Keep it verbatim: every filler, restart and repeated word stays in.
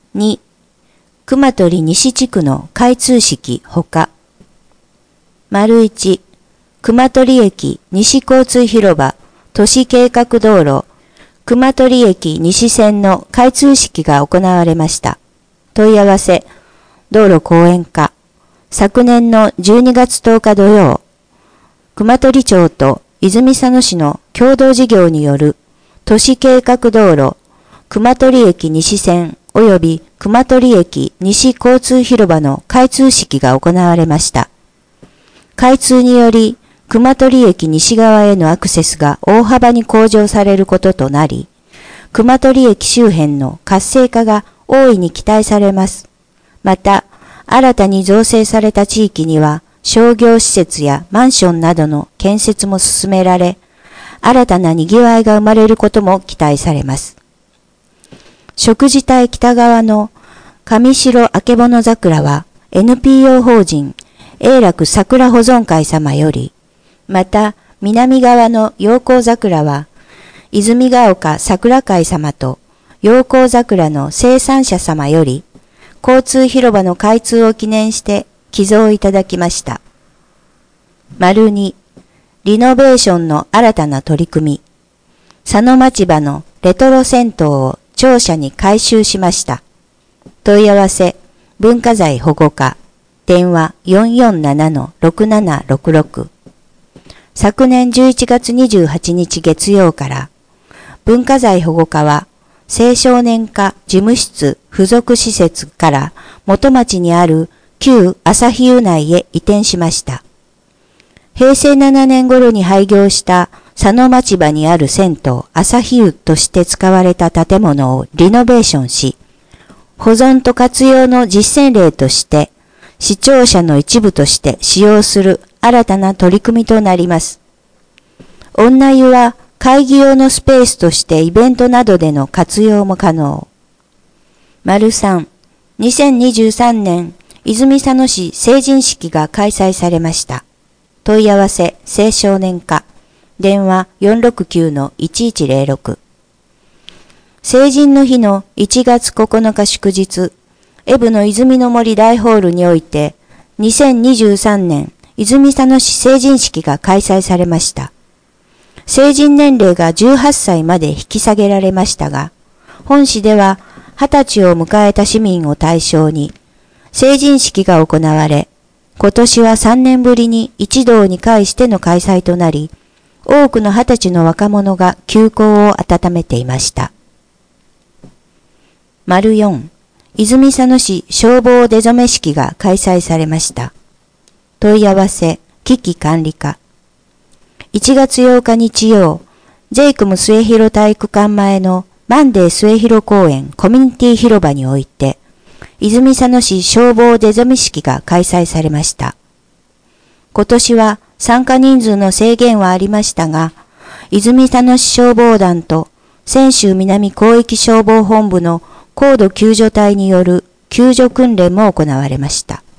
に、熊取西地区の開通式ほか。丸いち、熊取駅西交通広場都市計画道路熊取駅西線の開通式が行われました。問い合わせ、道路公園化。昨年のじゅうにがつとおか土曜、熊取町と泉佐野市の共同事業による都市計画道路熊取駅西線及び熊取駅西交通広場の開通式が行われました。開通により、熊取駅西側へのアクセスが大幅に向上されることとなり、熊取駅周辺の活性化が大いに期待されます。また、新たに造成された地域には商業施設やマンションなどの建設も進められ、新たな賑わいが生まれることも期待されます。食事帯北側の上白あけぼの桜は エヌピーオー 法人永楽桜保存会様より、また、南側の陽光桜は、泉ヶ丘桜会様と陽光桜の生産者様より、交通広場の開通を記念して寄贈いただきました。丸に、リノベーションの新たな取り組み、佐野町場のレトロ銭湯を庁舎に改修しました。問い合わせ、文化財保護課、電話 よんよんななのろくななろくろく。昨年じゅういちがつにじゅうはちにち月曜から、文化財保護課は、青少年課事務室付属施設から元町にある旧朝日湯内へ移転しました。へいせいななねん頃に廃業した佐野町場にある銭湯朝日湯として使われた建物をリノベーションし、保存と活用の実践例として、市庁舎の一部として使用する新たな取り組みとなります。女湯は会議用のスペースとしてイベントなどでの活用も可能。丸さん、にせんにじゅうさんねん泉佐野市成人式が開催されました。問い合わせ青少年課、電話 よんろくきゅうのいちいちぜろろく。成人の日のいちがつここのか祝日、エブの泉の森大ホールにおいて、にせんにじゅうさんねん泉佐野市成人式が開催されました。成人年齢がじゅうはっさいまで引き下げられましたが、本市でははたちを迎えた市民を対象に、成人式が行われ、今年はさんねんぶりに一堂に会しての開催となり、多くのはたちの若者が旧交を温めていました。丸よん、泉佐野市消防出初め式が開催されました。問い合わせ、危機管理課。いちがつようか日曜、ジェイコム末広体育館前のマンデー末広公園コミュニティ広場において、泉佐野市消防出初め式が開催されました。今年は参加人数の制限はありましたが、泉佐野市消防団と泉州南広域消防本部の高度救助隊による救助訓練も行われました。